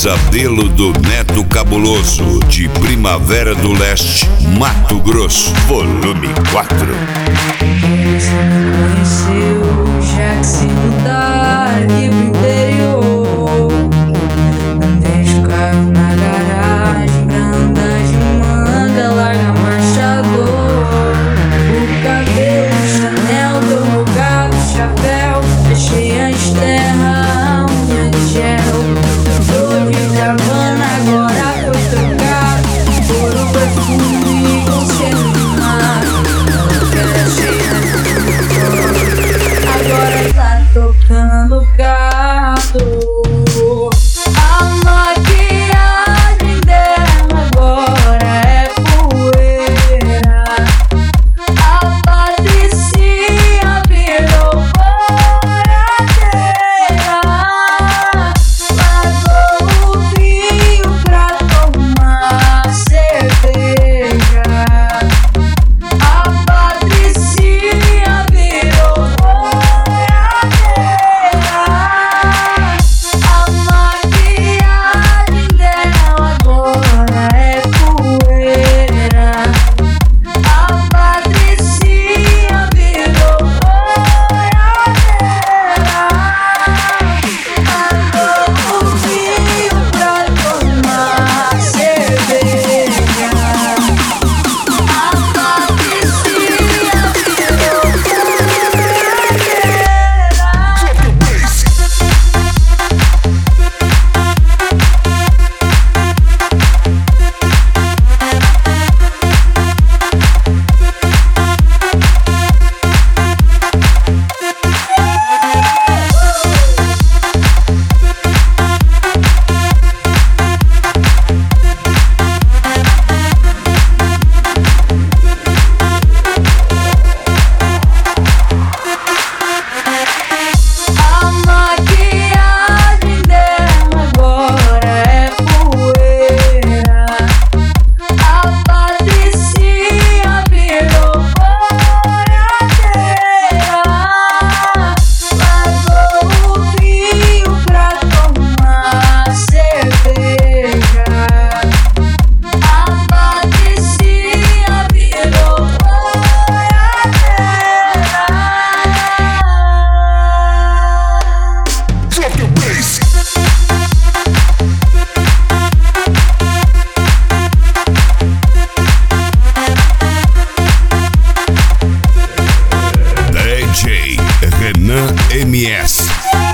Pesadelo do Neto Cabuloso, de Primavera do Leste, Mato Grosso, volume 4. Você me conheceu, já que se mudar aqui pro interior. Não deixo o carro na garagem pra andar de manga, larga marchador. O cabelo, Chanel, teu gato, chapéu, deixei as terra, unha de gel. Tô de Gabbana, agora foi trocado por um perfume com cheiro de mar. Agora tá tocando gato. A maquiagem dela agora é poeira. A Patricinha virou boiadeira. Largou o vinho pra tomar cerveja. A Patricinha virou boiadeira. A maquiagem dela agora é poeira. A Patricinha virou boiadeira. Largou o vinho pra tomar cerveja. A Patricinha virou boiadeira. A maquiagem dela agora é poeira. A Patricinha virou boiadeira. Largou o vinho pra tomar cerveja. A Patricinha virou boiadeira. DJ Renan MS.